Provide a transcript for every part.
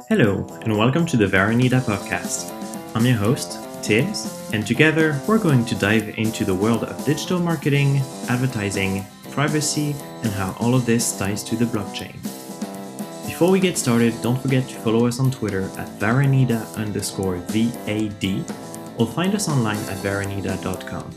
Hello, and welcome to the Varanida podcast. I'm your host, Tibbs, and together we're going to dive into the world of digital marketing, advertising, privacy, and how all of this ties to the blockchain. Before we get started, don't forget to follow us on Twitter at Varanida_VAD, or find us online at varanida.com.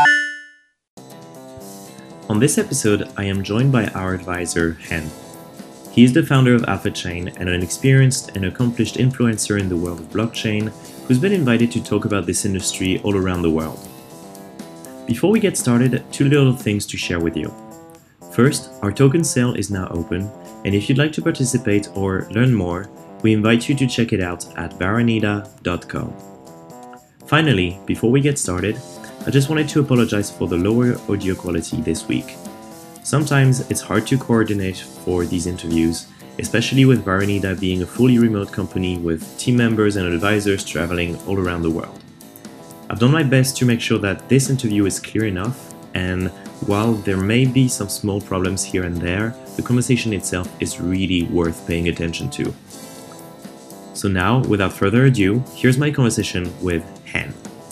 On this episode, I am joined by our advisor, Hen. He is the founder of AlphaChain and an experienced and accomplished influencer in the world of blockchain who's been invited to talk about this industry all around the world. Before we get started, two little things to share with you. First, our token sale is now open, and if you'd like to participate or learn more, we invite you to check it out at varanida.com. Finally, before we get started, I just wanted to apologize for the lower audio quality this week. Sometimes it's hard to coordinate for these interviews, especially with Varanida being a fully remote company with team members and advisors traveling all around the world. I've done my best to make sure that this interview is clear enough, and while there may be some small problems here and there, the conversation itself is really worth paying attention to. So now, without further ado, here's my conversation with Hen.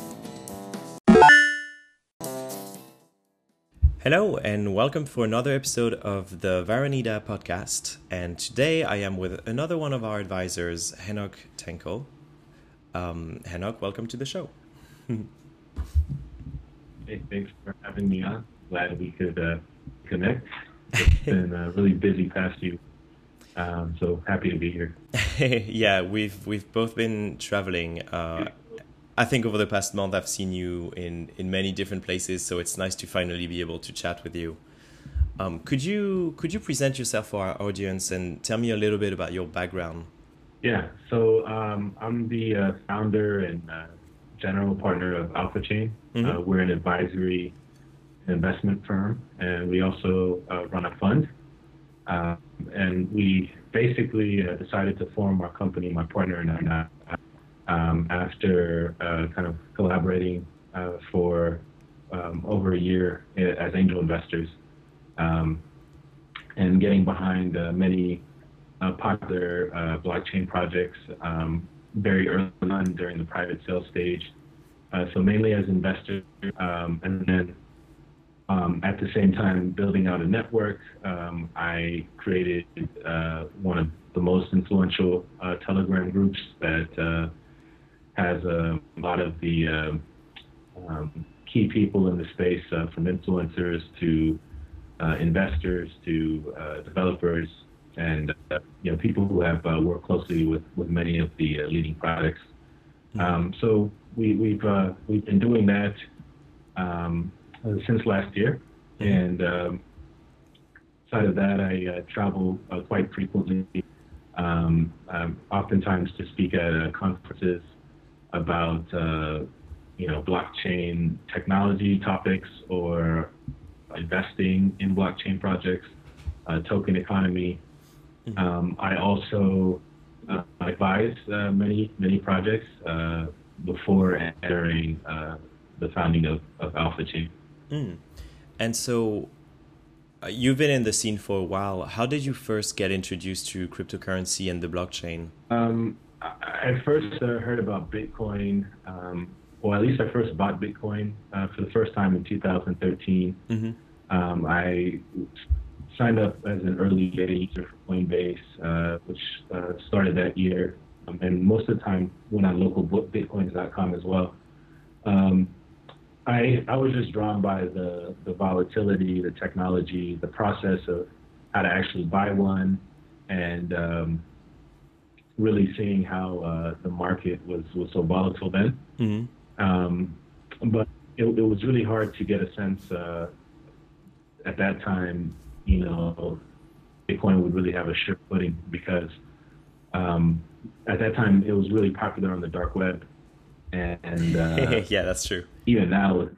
Hello and welcome for another episode of the Varanida podcast. And today I am with another one of our advisors, Henok Tenko. Henok, welcome to the show. Hey, thanks for having me on. Glad we could connect. It's been really busy past few, so happy to be here. Yeah, we've both been traveling. I think over the past month I've seen you in many different places, so it's nice to finally be able to chat with you. Could you present yourself for our audience and tell me a little bit about your background? Yeah, so I'm the founder and general partner of AlphaChain. Mm-hmm. We're an advisory investment firm, and we also run a fund. And we basically decided to form our company, my partner and I, after kind of collaborating for over a year as angel investors, and getting behind many popular blockchain projects very early on during the private sale stage. So mainly as investors, and then at the same time building out a network. I created one of the most influential Telegram groups that has a lot of the key people in the space, from influencers to investors to developers, and people who have worked closely with many of the leading products. So we've been doing that since last year, and outside of that, I travel quite frequently, oftentimes to speak at conferences about blockchain technology topics or investing in blockchain projects, token economy. I also advise many projects before and during the founding of AlphaChain. And so you've been in the scene for a while. How did you first get introduced to cryptocurrency and the blockchain? I first heard about Bitcoin, or at least I first bought Bitcoin for the first time in 2013. Mm-hmm. I signed up as an early beta user for Coinbase, which started that year, and most of the time went on localbitcoins.com as well. I was just drawn by the volatility, the technology, the process of how to actually buy one, and really seeing how the market was so volatile then. Mm-hmm. But it was really hard to get a sense at that time, Bitcoin would really have a sure footing, because at that time it was really popular on the dark web. And yeah, that's true. Even now, with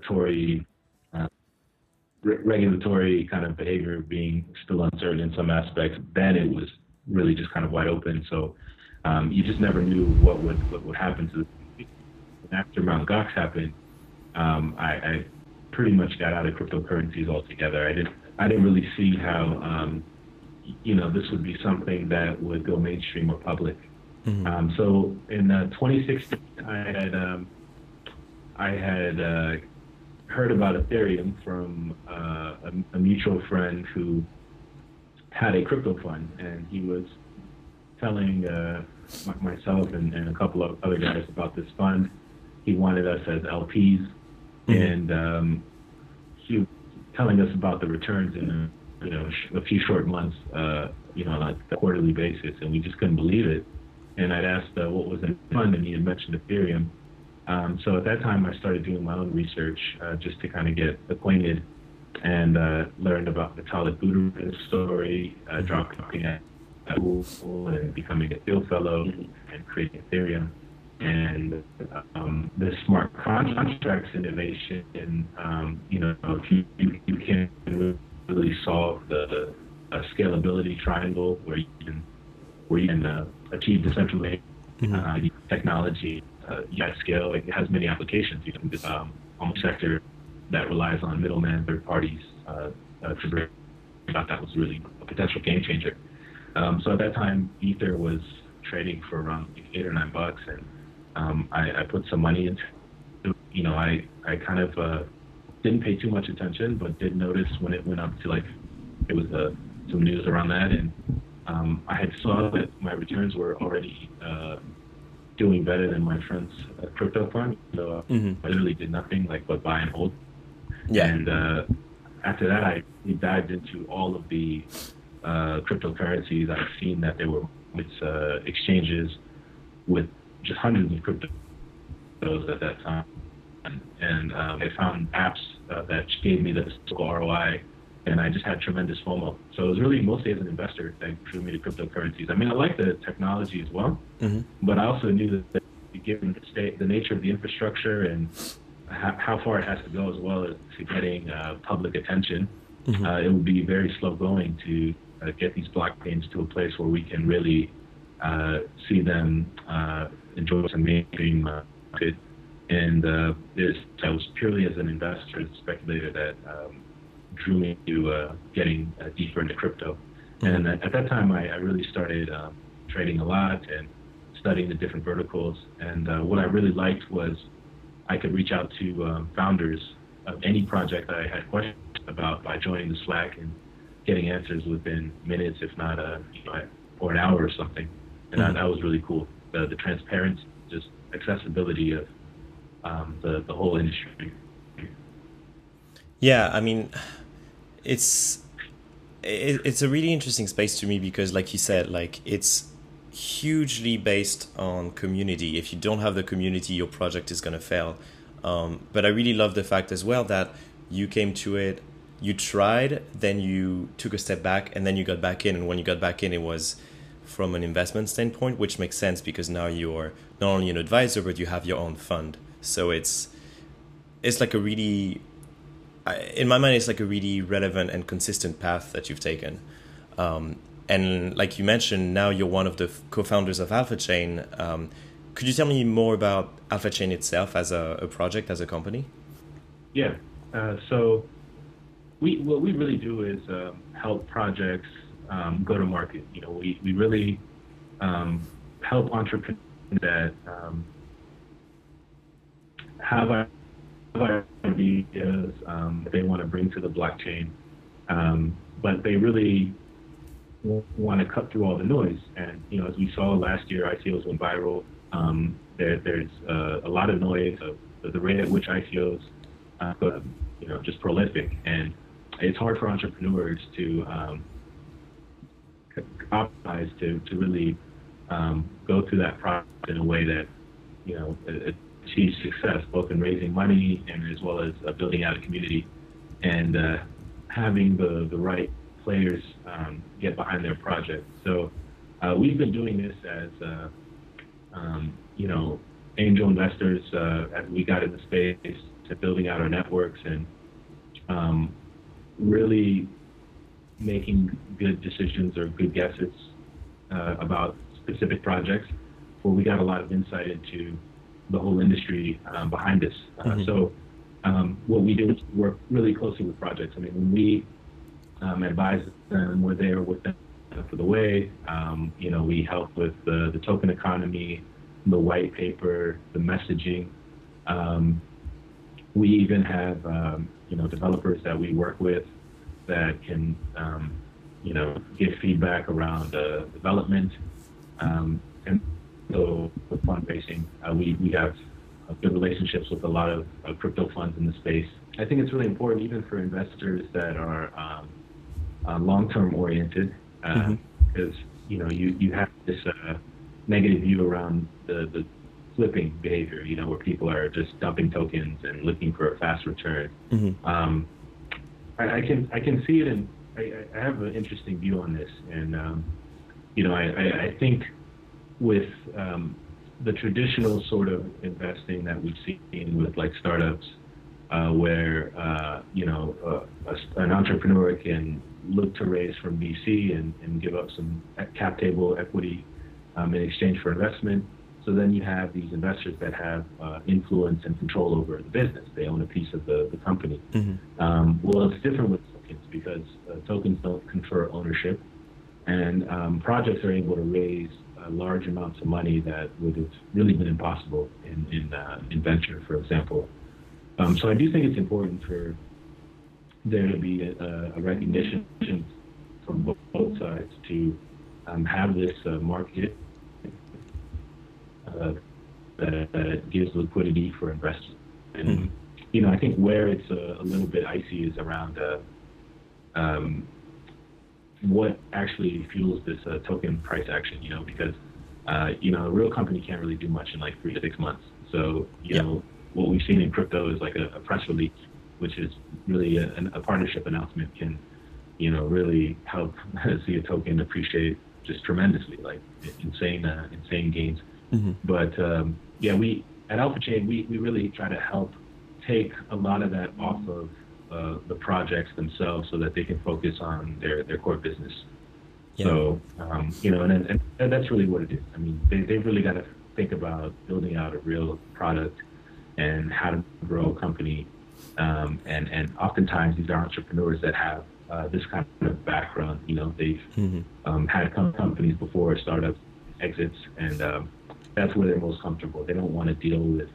regulatory kind of behavior being still uncertain in some aspects, then it was really just kind of wide open. So you just never knew what would happen to the. After Mt. Gox happened, I pretty much got out of cryptocurrencies altogether. I didn't really see how this would be something that would go mainstream or public. Hmm. So in 2016, I had heard about Ethereum from a mutual friend who had a crypto fund, and he was telling myself and a couple of other guys about this fund. He wanted us as LPs, Hmm. and he was telling us about the returns in a few short months, on a quarterly basis, and we just couldn't believe it. And I'd asked what was in the fund, and he had mentioned Ethereum. So at that time, I started doing my own research just to kind of get acquainted and learned about Vitalik Buterin's story, dropping at Google and becoming a Thiel Fellow and creating Ethereum. And the smart contracts innovation, if you can really solve the scalability triangle where you can achieve decentralization technology at scale. It has many applications. It's almost a sector that relies on middlemen, third parties to bring about. That was really a potential game changer. So at that time, Ether was trading for around $8 or $9, and I put some money into. I kind of didn't pay too much attention, but did notice when it went up to it was some news around that, and I had saw that my returns were already doing better than my friend's crypto fund. So Hmm. I literally did nothing but buy and hold. Yeah. And after that, I dived into all of the cryptocurrencies. I've seen that there were exchanges with just hundreds of cryptos at that time. And I found apps that gave me the typical ROI, and I just had tremendous FOMO. So it was really mostly as an investor that drew me to cryptocurrencies. I mean, I like the technology as well, Hmm. but I also knew that given the nature of the infrastructure and how far it has to go, as well as to getting public attention, Hmm. it would be very slow going to get these blockchains to a place where we can really see them enjoy some mainstream market. And I was purely as an investor, as a speculator, that drew me to getting deeper into crypto. And at that time, I really started trading a lot and studying the different verticals. And what I really liked was I could reach out to founders of any project that I had questions about by joining the Slack and getting answers within minutes, if not or an hour or something. And that was really cool. The transparency, just accessibility of the whole industry. Yeah, I mean, it's it's a really interesting space to me because, like you said, like it's hugely based on community. If you don't have the community, your project is gonna fail. But I really love the fact as well that you came to it, you tried, then you took a step back, and then you got back in. And when you got back in, it was from an investment standpoint, which makes sense because now you're not only an advisor, but you have your own fund. So it's like a really, in my mind, it's like a really relevant and consistent path that you've taken. And like you mentioned, now you're one of the co-founders of Alpha Chain. Could you tell me more about Alpha Chain itself as a project, as a company? Yeah. So what we really do is help projects go to market. We really help entrepreneurs that have ideas they want to bring to the blockchain, but they really want to cut through all the noise. And as we saw last year, ICOs went viral. There's a lot of noise of the rate at which ICOs go, just prolific, and it's hard for entrepreneurs to optimize to really go through that process in a way that achieves success, both in raising money and as well as building out a community and having the right players get behind their project. So we've been doing this as angel investors as we got in the space, to building out our networks and really making good decisions or good guesses about specific projects, where we got a lot of insight into the whole industry behind us. So what we do is work really closely with projects. I mean, when we advise them, we're there with them way. We help with the token economy, the white paper, the messaging. We even have, developers that we work with that can, give feedback around development. And so with fundraising, we have good relationships with a lot of crypto funds in the space. I think it's really important even for investors that are long-term oriented, because you have this negative view around the flipping behavior, where people are just dumping tokens and looking for a fast return. I can see it, and I have an interesting view on this, and I think with the traditional sort of investing that we've seen with like startups, where an entrepreneur can look to raise from VC and give up some cap table equity in exchange for investment. So then you have these investors that have influence and control over the business. They own a piece of the company. Well, it's different with tokens because tokens don't confer ownership, and projects are able to raise large amounts of money that would have really been impossible in venture, for example. So I do think it's important for there to be a recognition from both sides to have this market that gives liquidity for investors. And I think where it's a little bit icy is around what actually fuels this token price action. Because a real company can't really do much in like 3 to 6 months. So what we've seen in crypto is like a press release, which is really a partnership announcement, can really help see a token appreciate just tremendously, like insane gains. But we at Alpha Chain, we really try to help take a lot of that off of the projects themselves so that they can focus on their core business. So and that's really what it is. I mean, they've really got to think about building out a real product and how to grow a company. And oftentimes these are entrepreneurs that have this kind of background. They've had companies before, startups, exits, and that's where they're most comfortable. They don't want to deal with,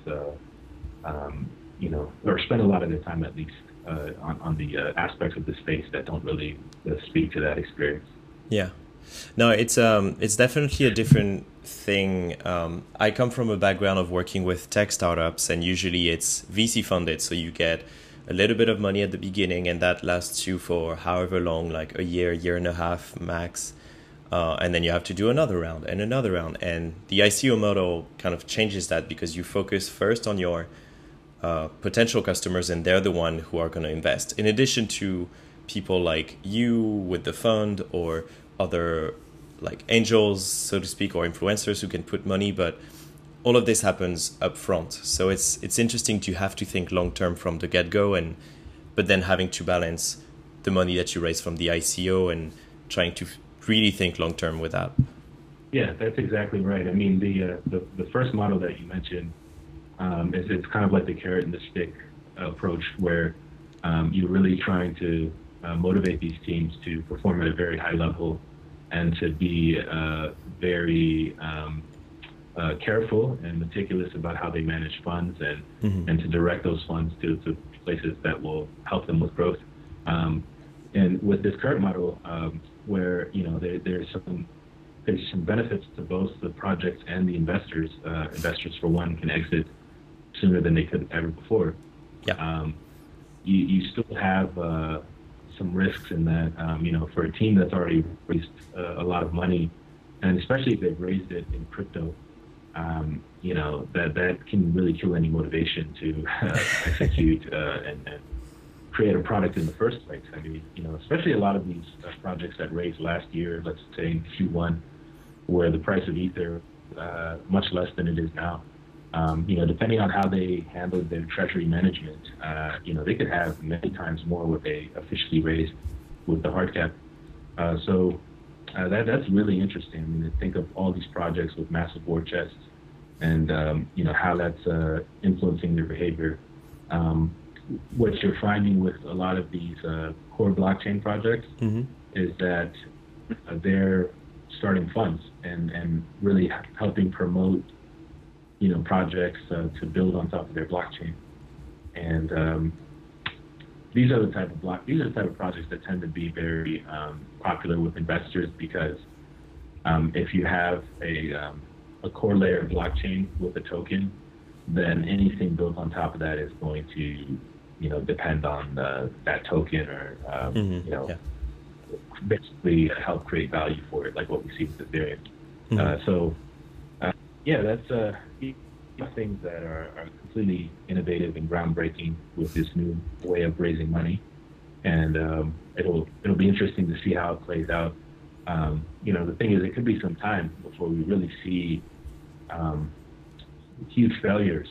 or spend a lot of their time at least on the aspects of the space that don't really speak to that experience. Yeah. No, it's definitely a different thing. I come from a background of working with tech startups, and usually it's VC funded. So you get a little bit of money at the beginning, and that lasts you for however long, like a year and a half max. And then you have to do another round. And the ICO model kind of changes that because you focus first on your potential customers, and they're the one who are going to invest. In addition to people like you with the fund, or other like angels, so to speak, or influencers who can put money, but all of this happens up front. So it's interesting to have to think long term from the get-go, but then having to balance the money that you raise from the ICO and trying to really think long term with that. Yeah, that's exactly right. I mean, the first model that you mentioned is it's kind of like the carrot and the stick approach, where you're really trying to motivate these teams to perform at a very high level and to be very careful and meticulous about how they manage funds and to direct those funds to places that will help them with growth. And with this current model, where there's some benefits to both the projects and the investors. Investors, for one, can exit sooner than they could ever before. You still have some risks in that, for a team that's already raised a lot of money, and especially if they've raised it in crypto, that can really kill any motivation to execute and create a product in the first place. I mean, especially a lot of these projects that raised last year, let's say in Q1, where the price of Ether much less than it is now. Depending on how they handled their treasury management, they could have many times more what they officially raised with the hard cap. So that's really interesting. I mean, to think of all these projects with massive war chests and, how that's influencing their behavior. What you're finding with a lot of these core blockchain projects is that they're starting funds and really helping promote, projects to build on top of their blockchain. And these are the type of projects that tend to be very popular with investors because if you have a core layer blockchain with a token, then anything built on top of that is going to, depend on that token or, Yeah. basically help create value for it, like what we see with Ethereum. That's things that are completely innovative and groundbreaking with this new way of raising money, and it'll be interesting to see how it plays out. The thing is, it could be some time before we really see huge failures,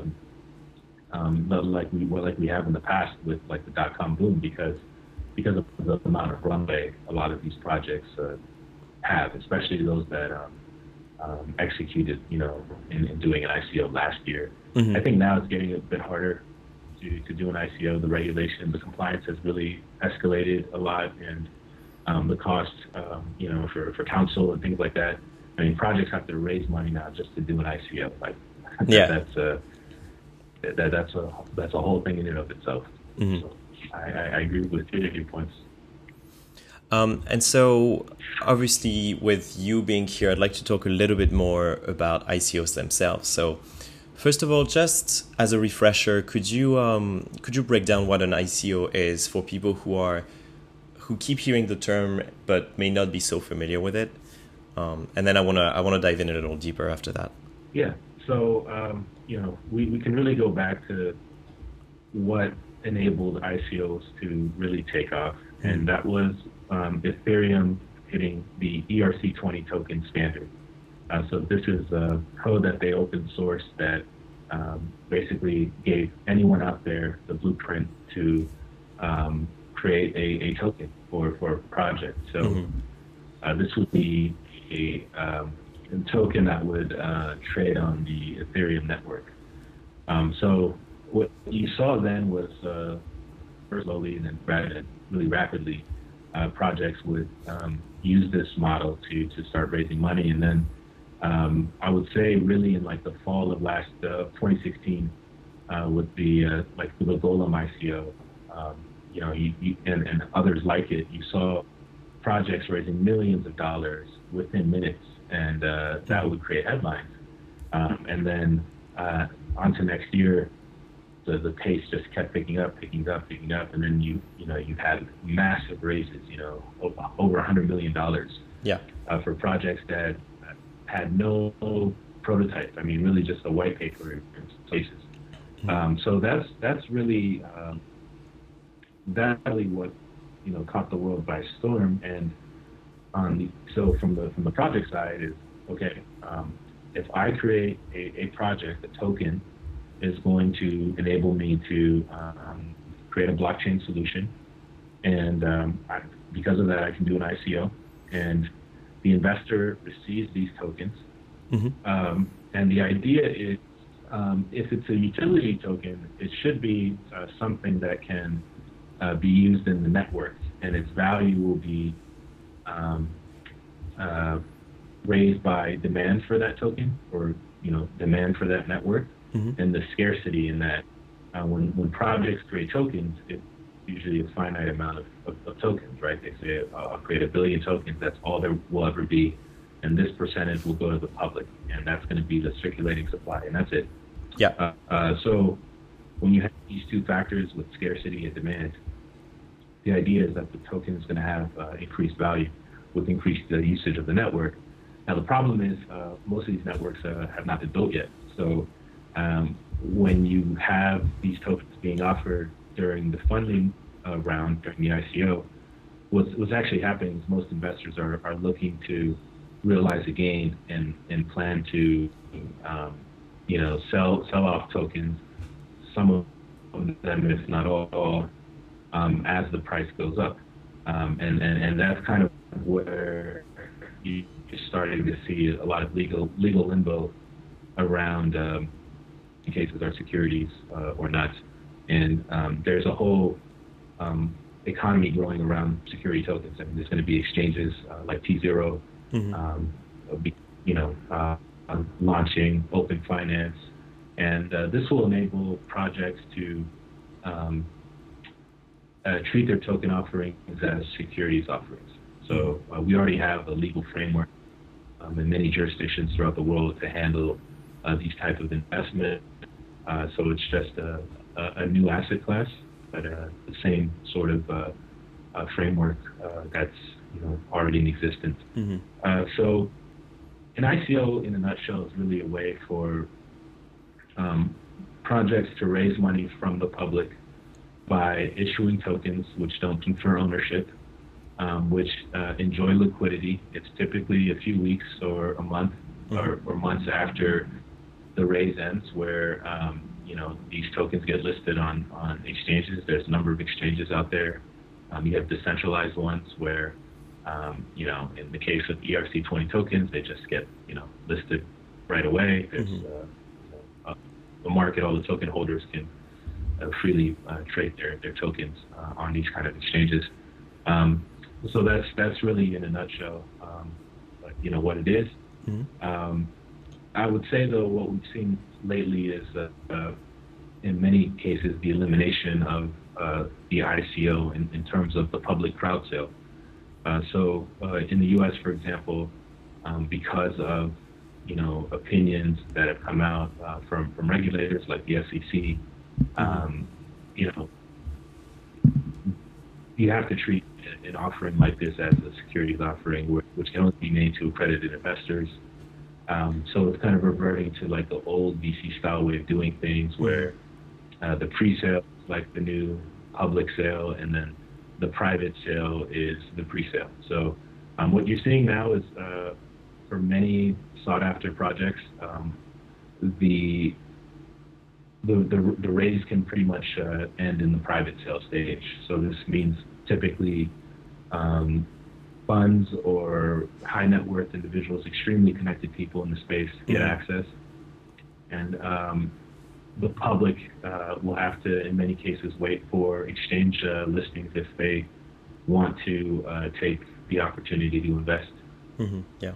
like we have in the past with like the dot-com boom, because of the amount of runway a lot of these projects have, especially those that executed, in doing an ICO last year. Mm-hmm. I think now it's getting a bit harder to do an ICO. The regulation, the compliance has really escalated a lot, and the cost, for counsel and things like that. I mean, projects have to raise money now just to do an ICO. Like, yeah, that's a whole thing in and of itself. Mm-hmm. So I agree with your points. And so, obviously, with you being here, I'd like to talk a little bit more about ICOs themselves. So, first of all, just as a refresher, could you break down what an ICO is for people who keep hearing the term but may not be so familiar with it? And then I wanna dive in a little deeper after that. Yeah. So we can really go back to what enabled ICOs to really take off, and that was Ethereum hitting the ERC20 token standard. So this is a code that they open sourced that basically gave anyone out there the blueprint to create a token for a project. So this would be a token that would trade on the Ethereum network. So what you saw then was first slowly and then really rapidly, projects would use this model to start raising money. And then I would say really in like the fall of 2016 with the like the Golem ICO, and others like it, you saw projects raising millions of dollars within minutes, and that would create headlines. And then on to next year, the pace just kept picking up, and then you had massive raises, over $100 million. Yeah. For projects that had no prototype. I mean, really just a white paper in some cases. So that's really what caught the world by storm. And so from the project side is okay. If I create a project, a token is going to enable me to create a blockchain solution, and because of that, I can do an ICO, and the investor receives these tokens. And the idea is, if it's a utility token, it should be something that can be used in the network, and its value will be raised by demand for that token, or demand for that network. And the scarcity in that, when projects create tokens, it's usually a finite amount of tokens, right? They say, I'll create 1 billion tokens, that's all there will ever be, and this percentage will go to the public, and that's going to be the circulating supply, and that's it. Yeah. So when you have these two factors with scarcity and demand, the idea is that the token is going to have increased value with increased usage of the network. Now the problem is most of these networks have not been built yet. So when you have these tokens being offered during the funding round, during the ICO, what's actually happening is most investors are looking to realize a gain and plan to sell off tokens, some of them, if not all, as the price goes up. And that's kind of where you're starting to see a lot of legal limbo around in cases are securities or not. And there's a whole economy growing around security tokens. I mean, there's going to be exchanges like T0 Mm-hmm. Be- you know, launching open finance, and this will enable projects to um, treat their token offerings as securities offerings. So we already have a legal framework in many jurisdictions throughout the world to handle these type of investment. So it's just a new asset class, but the same sort of framework that's already in existence. So an ICO, in a nutshell, is really a way for projects to raise money from the public by issuing tokens which don't confer ownership, which enjoy liquidity. It's typically a few weeks or a month or months after the raise ends, where these tokens get listed on exchanges. There's a number of exchanges out there. You have decentralized ones where, in the case of ERC20 tokens, they just get listed right away. There's a market; all the token holders can freely trade their tokens on these kind of exchanges. So that's really, in a nutshell, what it is. I would say, though, what we've seen lately is in many cases the elimination of the ICO in terms of the public crowd sale. So in the U.S., for example, because of opinions that have come out from regulators like the SEC, you have to treat an offering like this as a securities offering, which can only be made to accredited investors. So it's kind of reverting to like the old VC style way of doing things, where the pre-sale is like the new public sale, and then the private sale is the pre-sale. So what you're seeing now is for many sought-after projects, the raise can pretty much end in the private sale stage. So this means typically funds or high net worth individuals, extremely connected people in the space, get access, and the public will have to, in many cases, wait for exchange listings if they want to take the opportunity to invest. Yeah.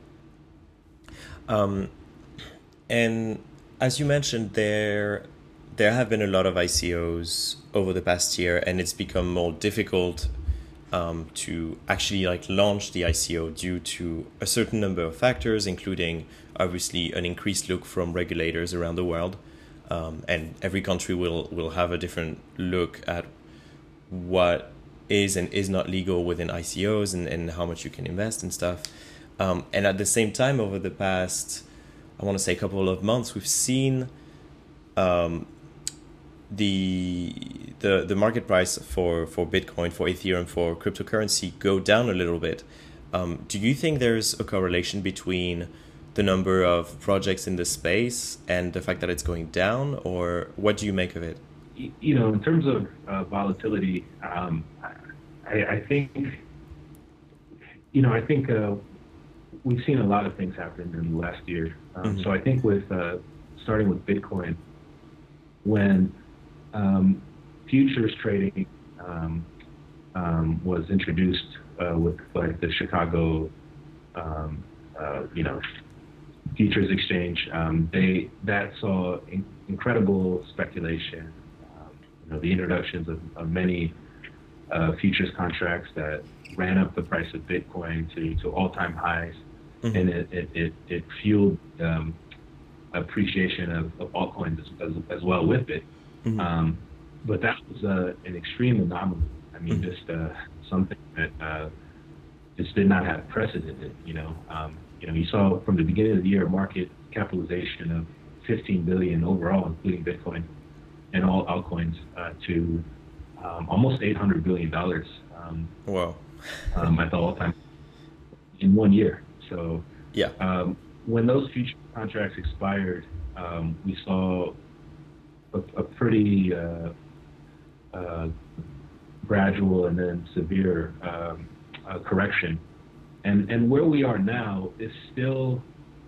And as you mentioned, there have been a lot of ICOs over the past year, and it's become more difficult to actually launch the ICO due to a certain number of factors, including obviously an increased look from regulators around the world. And every country will have a different look at what is and is not legal within ICOs and how much you can invest and stuff. And at the same time, over the past, I want to say, couple of months, we've seen the market price for Bitcoin, for Ethereum, for cryptocurrency go down a little bit. Do you think there's a correlation between the number of projects in the space and the fact that it's going down, or what do you make of it? In terms of volatility, I think we've seen a lot of things happen in the last year. So I think with starting with Bitcoin, when futures trading was introduced with the Chicago, futures exchange, that saw incredible speculation. The introductions of many futures contracts that ran up the price of Bitcoin to all-time highs, and it fueled appreciation of altcoins as well with it. But that was an extreme anomaly. I mean, just something that just did not have precedent. You saw from the beginning of the year a market capitalization of 15 billion overall, including Bitcoin and all altcoins, to almost $800 billion. Wow. At the all-time in 1 year. So yeah. When those future contracts expired, we saw a pretty gradual and then severe correction, and where we are now is still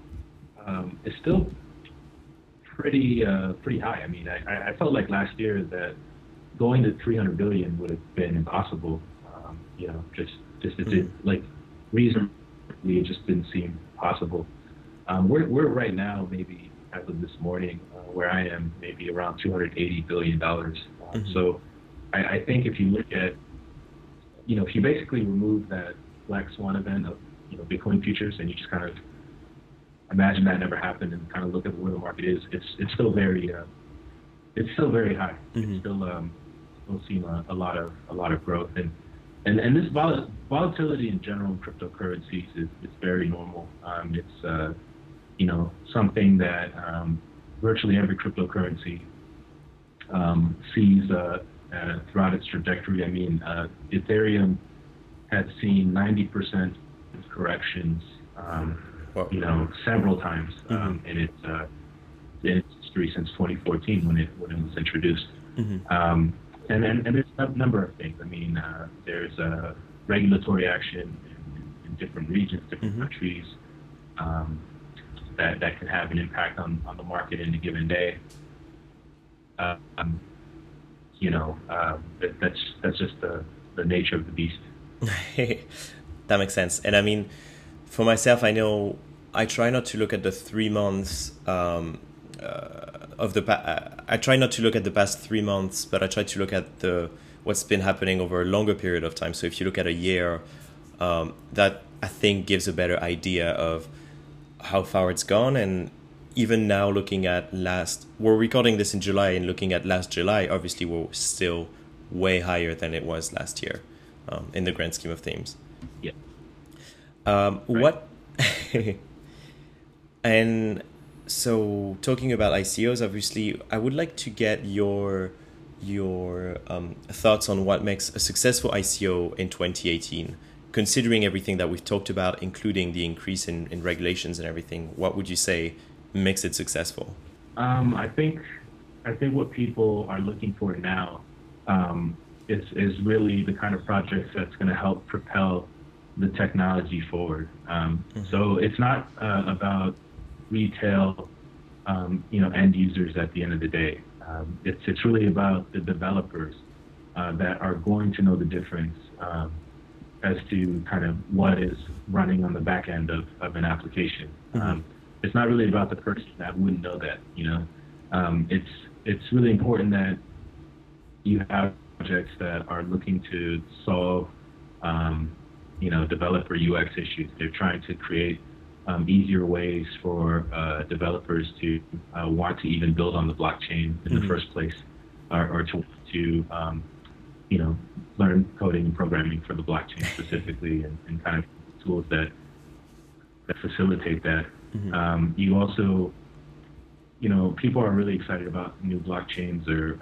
pretty high. I mean, I felt like last year that going to 300 billion would have been impossible. Just reason it just didn't seem possible. We're right now maybe as of this morning where I am maybe around $280 billion. Hmm. So I think if you look at, if you basically remove that black swan event of, Bitcoin futures, and you just kind of imagine that never happened and kind of look at where the market is, it's still very high. Hmm. It's still seeing a lot of growth, and this volatility in general in cryptocurrencies is very normal. It's something that virtually every cryptocurrency sees throughout its trajectory. I mean, Ethereum had seen 90% corrections, Wow. several times Hmm. in its history since 2014 when it was introduced. Hmm. And there's a number of things. I mean, there's regulatory action in different regions, different Hmm. countries, um, that can have an impact on the market in a given day. Um, that's just the nature of the beast. That makes sense. And I mean, for myself, I know I try not to look at the 3 months I try not to look at the past 3 months, but I try to look at the what's been happening over a longer period of time. So if you look at a year, that I think gives a better idea of how far it's gone. And even now, looking at we're recording this in July, and looking at last July, obviously we're still way higher than it was last year, in the grand scheme of things. Yeah. Right. What and so talking about ICOs, obviously, I would like to get your thoughts on what makes a successful ICO in 2018, considering everything that we've talked about, including the increase in regulations and everything. What would you say makes it successful? I think what people are looking for now is really the kind of projects that's going to help propel the technology forward. So it's not about retail, end users at the end of the day. It's really about the developers that are going to know the difference as to kind of what is running on the back end of an application. It's not really about the person that wouldn't know that. It's really important that you have projects that are looking to solve developer UX issues. They're trying to create easier ways for developers to want to even build on the blockchain in the first place, or to learn coding and programming for the blockchain specifically, and kind of tools that facilitate that. You also, people are really excited about new blockchains, or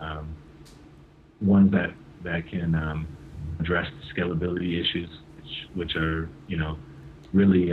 ones that can address scalability issues, which are really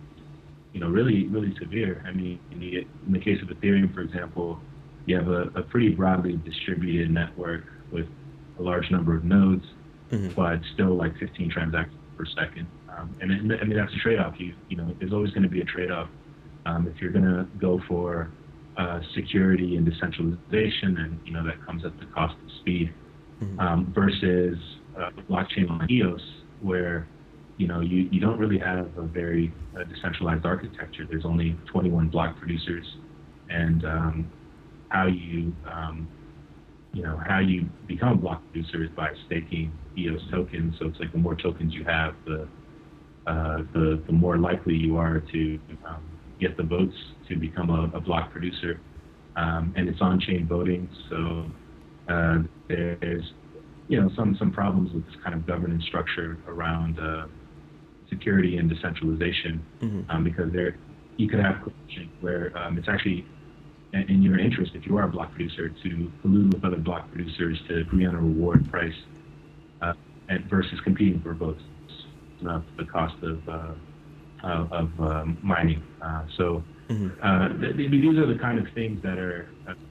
really severe. I mean, in the case of Ethereum, for example, you have a pretty broadly distributed network with a large number of nodes, but still like 15 transactions per second. And that's a trade-off. There's always going to be a trade-off if you're going to go for security and decentralization, and that comes at the cost of speed, versus blockchain like EOS, where you don't really have a very decentralized architecture. There's only 21 block producers, and how you become a block producer is by staking EOS tokens. So it's like the more tokens you have, the more likely you are to get the votes to become a block producer. And it's on-chain voting, so there's some problems with this kind of governance structure around security and decentralization, because you could have corruption where it's actually in your interest, if you are a block producer, to collude with other block producers to agree on a reward price, versus competing for votes, the cost of mining. So these are the kind of things that are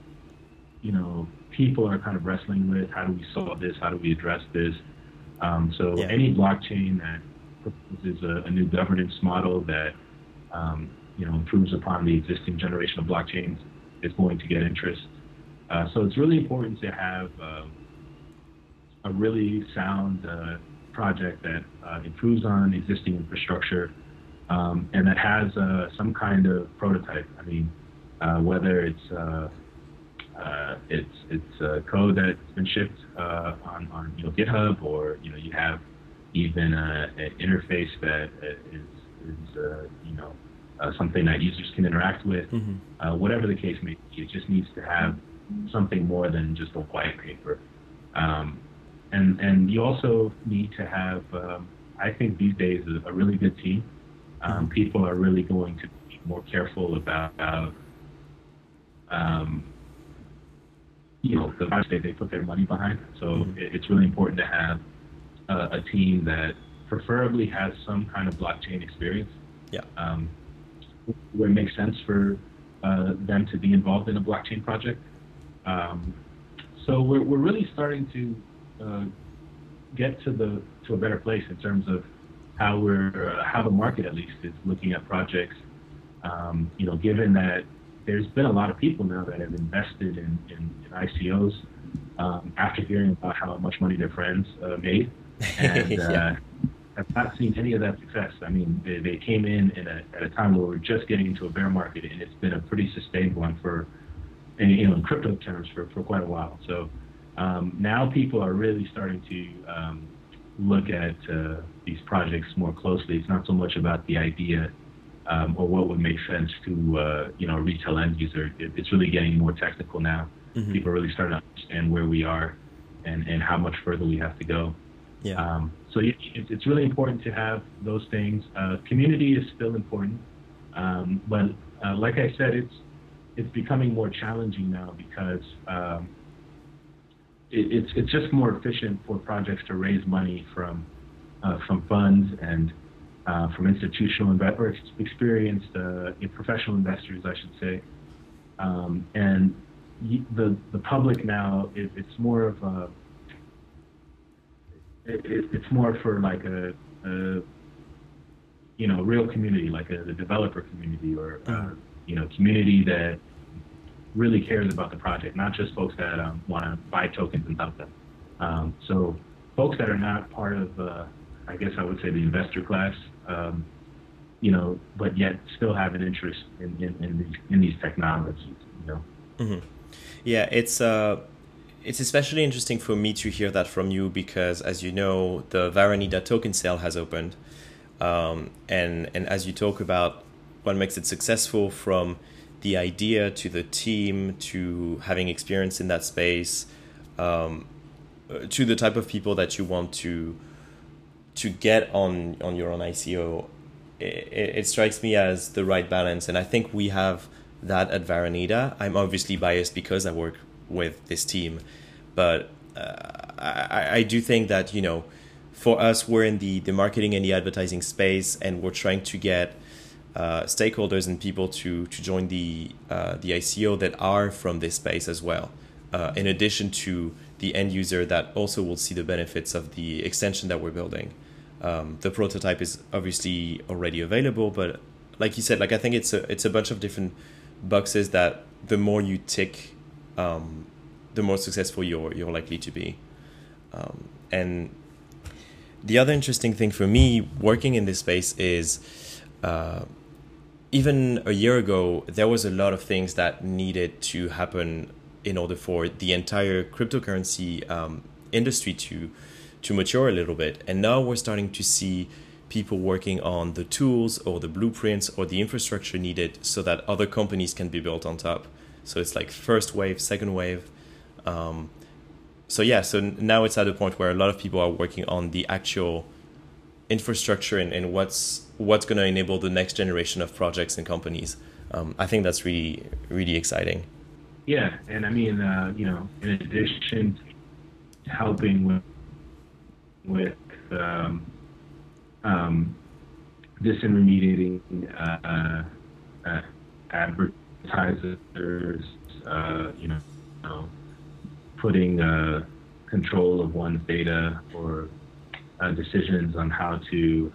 people are kind of wrestling with. How do we solve this? How do we address this? Any blockchain that proposes a new governance model that improves upon the existing generation of blockchains is going to get interest. So it's really important to have a really sound project that improves on existing infrastructure, and that has some kind of prototype. I mean, whether it's code that's been shipped on GitHub, or you have even an interface that is something that users can interact with. Whatever the case may be, it just needs to have something more than just a white paper. And you also need to have, I think these days, a really good team. People are really going to be more careful about the project they put their money behind. So it's really important to have a team that preferably has some kind of blockchain experience. Yeah. Where it makes sense for them to be involved in a blockchain project. So we're really starting to get to a better place in terms of how the market at least is looking at projects. Given that there's been a lot of people now that have invested in ICOs after hearing about how much money their friends made, and have not seen any of that success. I mean, they came in at a time where we're just getting into a bear market, and it's been a pretty sustained one in crypto terms for quite a while. So now people are really starting to look at these projects more closely. It's not so much about the idea or what would make sense to a retail end user. It's really getting more technical now. People are really starting to understand where we are and how much further we have to go. Yeah. So it's really important to have those things. Community is still important, but like I said, it's becoming more challenging now because it's just more efficient for projects to raise money from funds and from institutional investors, or experienced professional investors, I should say. And the public now, it's more of a it's more for like a real community, like the developer community, or community that really cares about the project, not just folks that want to buy tokens and dump them. So folks that are not part of, I guess I would say, the investor class, but yet still have an interest in these technologies. Yeah, it's especially interesting for me to hear that from you because, as you know, the Varanida token sale has opened, and as you talk about what makes it successful, from the idea to the team to having experience in that space, to the type of people that you want to get on your own ICO, it strikes me as the right balance, and I think we have that at Varanida. I'm obviously biased because I work with this team, but I do think that for us, we're in the marketing and the advertising space, and we're trying to get stakeholders and people to join the ICO that are from this space as well, in addition to the end user that also will see the benefits of the extension that we're building. The prototype is obviously already available, but like you said, I think it's a bunch of different boxes that the more you tick, the more successful you're likely to be. And the other interesting thing for me working in this space is, even a year ago, there was a lot of things that needed to happen in order for the entire cryptocurrency industry to mature a little bit. And now we're starting to see people working on the tools or the blueprints or the infrastructure needed so that other companies can be built on top. So it's like first wave, second wave. So now it's at a point where a lot of people are working on the actual infrastructure and what's going to enable the next generation of projects and companies. I think that's really, really exciting. Yeah, and I mean, in addition to helping with disintermediating advertisers, putting control of one's data or decisions on how to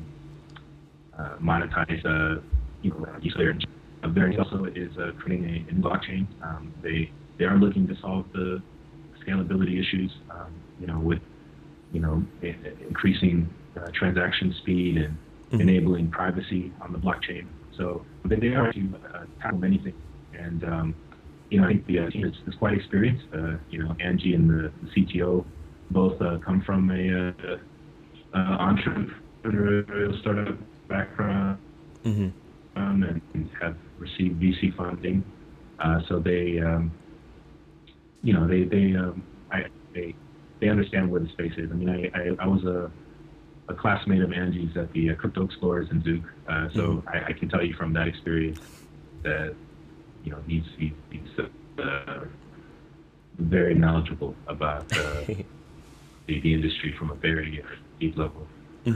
monetize user. There also is creating a blockchain. They are looking to solve the scalability issues, with increasing transaction speed and enabling privacy on the blockchain. So they are to tackle many things. And, I think the team is quite experienced. Angie and the CTO both come from a entrepreneurial startup background and have received VC funding. So they understand where the space is. I mean, I was a classmate of Angie's at the Crypto Explorers in Zug, so I can tell you from that experience that he's very knowledgeable about the industry from a very deep level.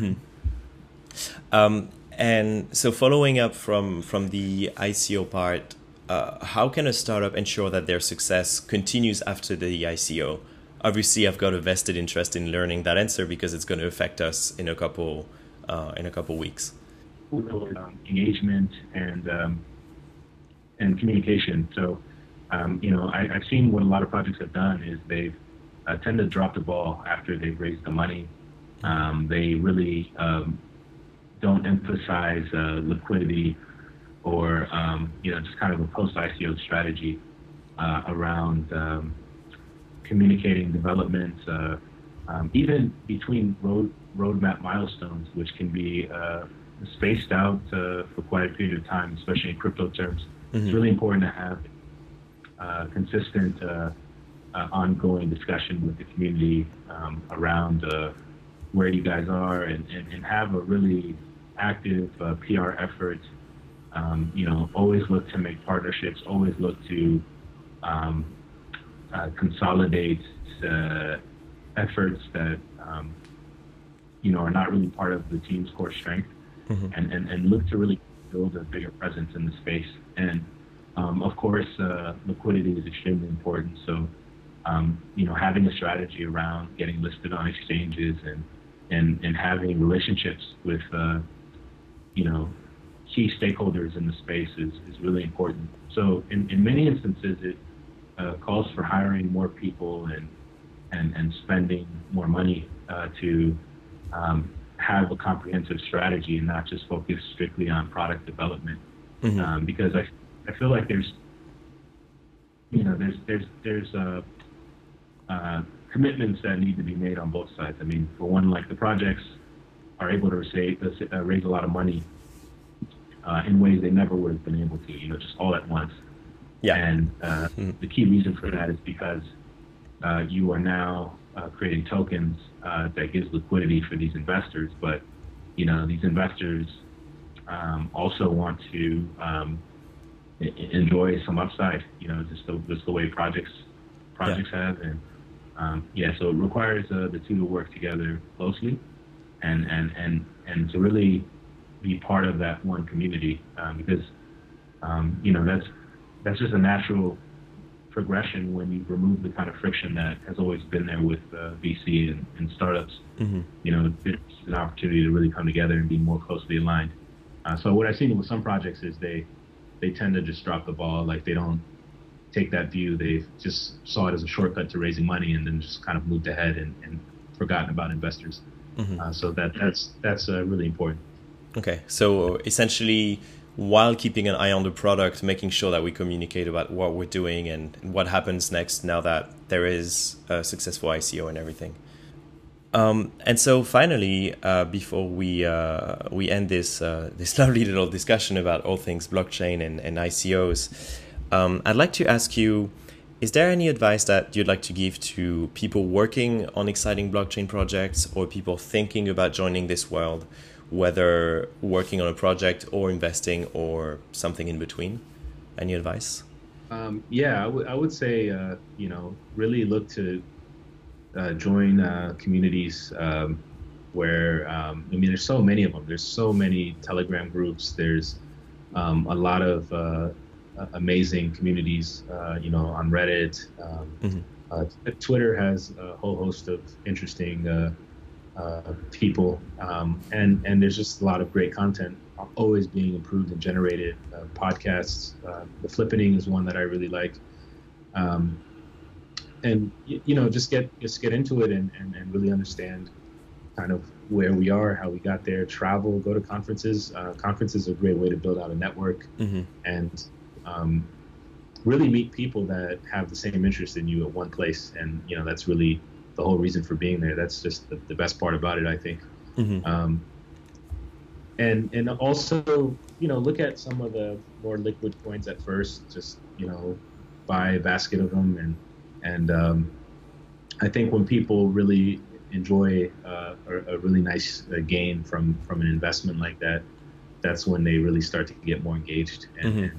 And so following up from the ICO part, how can a startup ensure that their success continues after the ICO? Obviously, I've got a vested interest in learning that answer because it's going to affect us in a couple weeks. Engagement and communication. So, I've seen what a lot of projects have done is they've tend to drop the ball after they've raised the money. They really don't emphasize liquidity or just kind of a post-ICO strategy around communicating developments, even between roadmap milestones, which can be spaced out for quite a period of time, especially in crypto terms. It's really important to have consistent, ongoing discussion with the community around where you guys are and have a really active PR effort. Always look to make partnerships, always look to consolidate efforts that are not really part of the team's core strength, and look to really build a bigger presence in the space. And of course, liquidity is extremely important. So having a strategy around getting listed on exchanges and having relationships with key stakeholders in the space is really important. So in many instances, it calls for hiring more people and spending more money to have a comprehensive strategy and not just focus strictly on product development. Because I feel like there's commitments that need to be made on both sides. I mean, for one, like the projects are able to raise a lot of money in ways they never would have been able to, just all at once. Yeah. And the key reason for that is because you are now creating tokens that gives liquidity for these investors, but these investors also want to enjoy some upside, just the way projects have, and so it requires the two to work together closely, and to really be part of that one community, because that's just a natural progression when you remove the kind of friction that has always been there with VC and startups. It's an opportunity to really come together and be more closely aligned. So what I've seen with some projects is they tend to just drop the ball, like they don't take that view. They just saw it as a shortcut to raising money and then just kind of moved ahead and forgotten about investors. So that's really important. Okay, so essentially, while keeping an eye on the product, making sure that we communicate about what we're doing and what happens next now that there is a successful ICO and everything. And so finally, before we end this lovely little discussion about all things blockchain and ICOs, I'd like to ask you, is there any advice that you'd like to give to people working on exciting blockchain projects or people thinking about joining this world, whether working on a project or investing or something in between? Any advice? I would say, really look to join communities where, there's so many of them. There's so many Telegram groups. There's a lot of amazing communities, on Reddit. Twitter has a whole host of interesting people, and there's just a lot of great content always being improved and generated. Podcasts, the Flippening is one that I really like, and just get into it and really understand kind of where we are, how we got there, travel, go to conferences. Conferences are a great way to build out a network and really meet people that have the same interest in you at one place. And, that's really the whole reason for being there. That's just the best part about it, I think. And also, look at some of the more liquid coins at first, just, buy a basket of them. And I think when people really enjoy a really nice gain from an investment like that, that's when they really start to get more engaged, and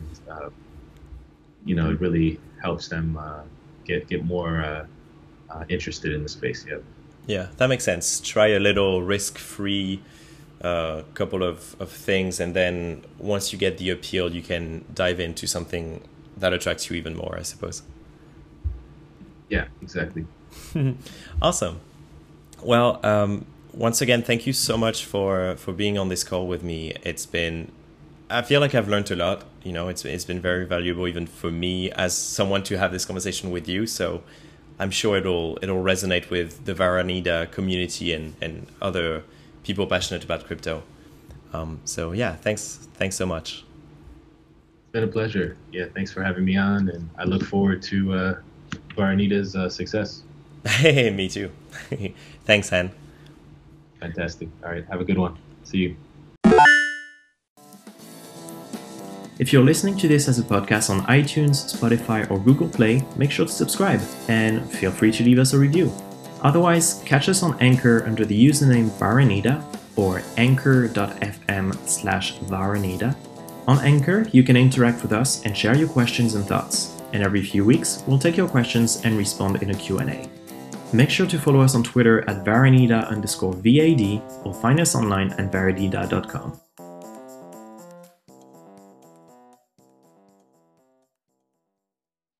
it really helps them get more interested in the space. Yeah, that makes sense. Try a little risk-free couple of things, and then once you get the appeal, you can dive into something that attracts you even more, I suppose. Yeah, exactly. Awesome. Well, once again, thank you so much for being on this call with me. I feel like I've learned a lot. It's been very valuable even for me as someone to have this conversation with you. So I'm sure it'll resonate with the Varanida community and other people passionate about crypto. So yeah, thanks so much. It's been a pleasure. Yeah, thanks for having me on, and I look forward to Varanida's success. Hey, me too. Thanks, Han. Fantastic. All right, have a good one. See you. If you're listening to this as a podcast on iTunes, Spotify, or Google Play, make sure to subscribe and feel free to leave us a review. Otherwise, catch us on Anchor under the username Varanida or anchor.fm/Varanida. On Anchor, you can interact with us and share your questions and thoughts. And every few weeks, we'll take your questions and respond in a Q&A. Make sure to follow us on Twitter at Varanida_VAD or find us online at varanida.com.